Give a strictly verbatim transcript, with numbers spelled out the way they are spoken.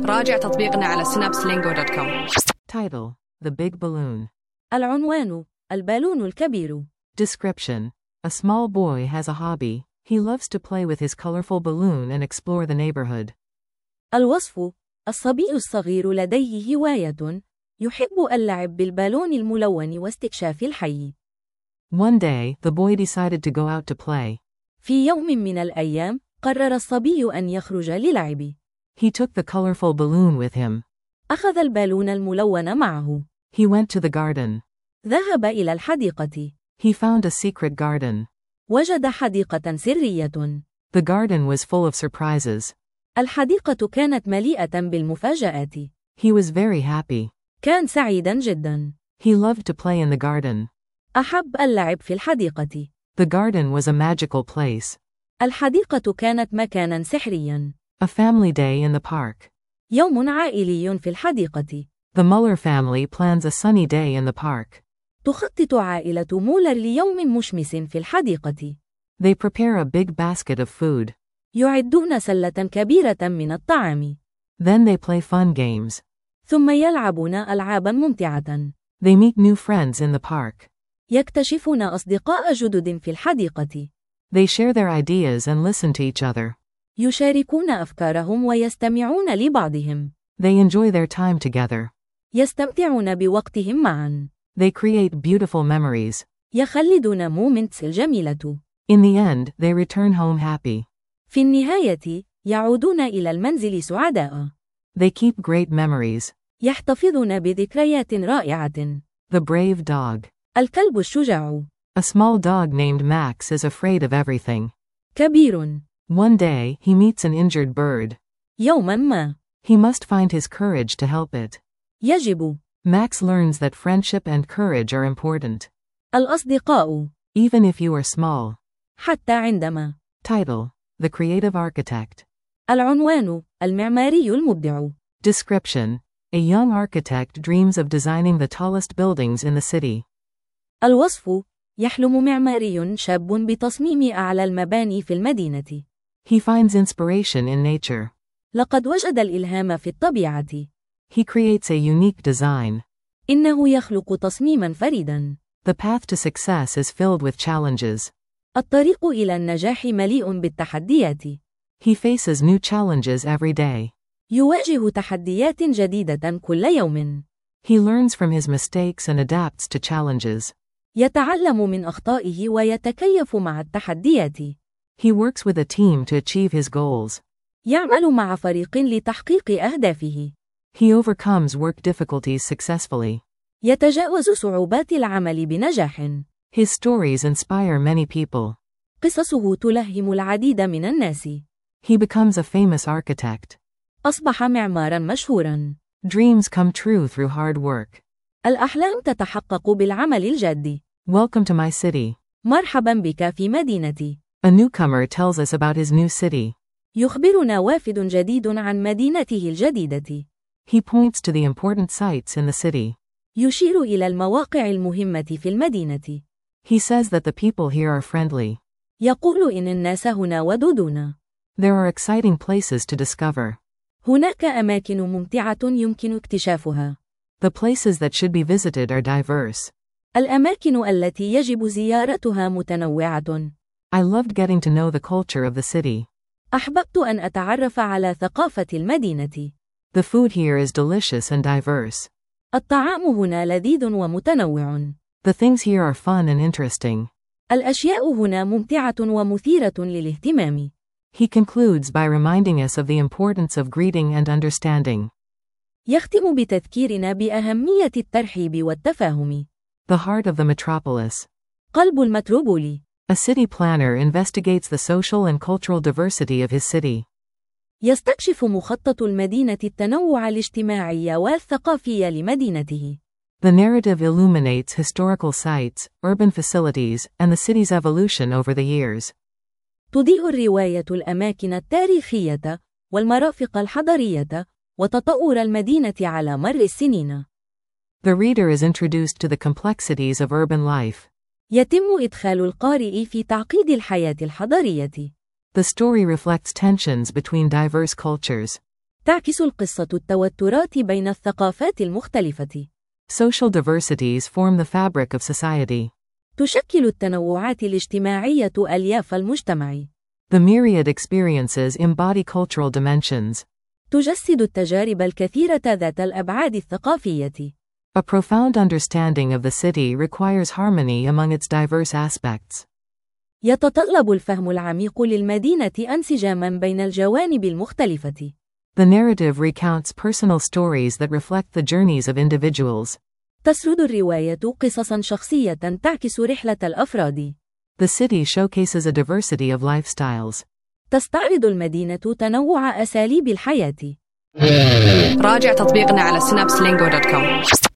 راجع تطبيقنا على synapse lingo dot com. Title: The Big Balloon. العنوان: البالون الكبير. Description: A small boy has a hobby. He loves to play with his colorful balloon and explore the neighborhood. الوصف: الصبي الصغير لديه هواية، يحب اللعب بالبالون الملون واستكشاف الحي. One day, the boy decided to go out to play. في يوم من الأيام، قرر الصبي أن يخرج للعب. He took the colorful balloon with him. أخذ البالون الملون معه. He went to the garden. ذهب إلى الحديقة. He found a secret garden. وجد حديقة سرية. The garden was full of surprises. الحديقة كانت مليئة بالمفاجآت. He was very happy. كان سعيدا جدا. He loved to play in the garden. أحب اللعب في الحديقة. The garden was a magical place. الحديقة كانت مكانا سحريا. A family day in the park. يوم عائلي في الحديقة. The Muller family plans a sunny day in the park. تخطط عائلة مولر ليوم مشمس في الحديقة. They prepare a big basket of food. يعدون سلة كبيرة من الطعام. Then they play fun games. ثم يلعبون ألعابا ممتعة. They meet new friends in the park. يكتشفون أصدقاء جدد في الحديقة. They share their ideas and listen to each other. يشاركون أفكارهم ويستمعون لبعضهم. They enjoy their time together. يستمتعون بوقتهم معا. They create beautiful memories. يخلدون مومنتس الجميلة. In the end, they return home happy. في النهاية، يعودون إلى المنزل سعداء. They keep great memories. يحتفظون بذكريات رائعة. The brave dog. الكلب الشجاع. A small dog named Max is afraid of everything. كبير. One day, he meets an injured bird. يوما ما. He must find his courage to help it. يجب. Max learns that friendship and courage are important. الأصدقاء. Even if you are small. حتى عندما. Title: The Creative Architect. العنوان: المعماري المبدع. Description: A young architect dreams of designing the tallest buildings in the city. الوصف: يحلم معماري شاب بتصميم أعلى المباني في المدينة. He finds inspiration in nature. لقد وجد الإلهام في الطبيعة. He creates a unique design. إنه يخلق تصميما فريدا. The path to success is filled with challenges. الطريق إلى النجاح مليء بالتحديات. He faces new challenges every day. يواجه تحديات جديدة كل يوم. He learns from his mistakes and adapts to challenges. يتعلم من أخطائه ويتكيف مع التحديات. He works with a team to achieve his goals. يعمل مع فريق لتحقيق أهدافه. He overcomes work difficulties successfully. يتجاوز صعوبات العمل بنجاح. His stories inspire many people. قصصه تلهم العديد من الناس. He becomes a famous architect. أصبح معماراً مشهوراً. Dreams come true through hard work. الأحلام تتحقق بالعمل الجاد. Welcome to my city. مرحباً بك في مدينتي. A newcomer tells us about his new city. يخبرنا وافد جديد عن مدينته الجديدة. He points to the important sites in the city. يشير إلى المواقع المهمة في المدينة. He says that the people here are friendly. يقول إن الناس هنا ودودون. There are exciting places to discover. هناك أماكن ممتعة يمكن اكتشافها. The places that should be visited are diverse. الأماكن التي يجب زيارتها متنوعة. I loved getting to know the culture of the city. أحببت أن أتعرف على ثقافة المدينة. The food here is delicious and diverse. الطعام هنا لذيذ ومتنوع. The things here are fun and interesting. الأشياء هنا ممتعة ومثيرة للاهتمام. He concludes by reminding us of the importance of greeting and understanding. يختم بتذكيرنا بأهمية الترحيب والتفاهم. The heart of the metropolis. قلب المتروبولي. A city planner investigates the social and cultural diversity of his city. يستكشف مخطط المدينة التنوع الاجتماعي والثقافي لمدينته. The narrative illuminates historical sites, urban facilities, and the city's evolution over the years. تضيء الرواية الأماكن التاريخية والمرافق الحضرية وتطور المدينة على مر السنين. The reader is introduced to the complexities of urban life. يتم إدخال القارئ في تعقيد الحياة الحضرية. The story reflects tensions between diverse cultures. تعكس القصة التوترات بين الثقافات المختلفة. Social diversities form the fabric of society. تشكل التنوعات الاجتماعية ألياف المجتمع. The myriad experiences embody cultural dimensions. تجسد التجارب الكثيرة ذات الأبعاد الثقافية. A profound understanding of the city requires harmony among its diverse aspects. يتطلب الفهم العميق للمدينة انسجاماً بين الجوانب المختلفة. The narrative recounts personal stories that reflect the journeys of individuals. تسرد الرواية قصصاً شخصية تعكس رحلة الأفراد. The city showcases a diversity of lifestyles. تستعرض المدينة تنوع أساليب الحياة. راجع تطبيقنا على سنابس لينجو دوت كوم.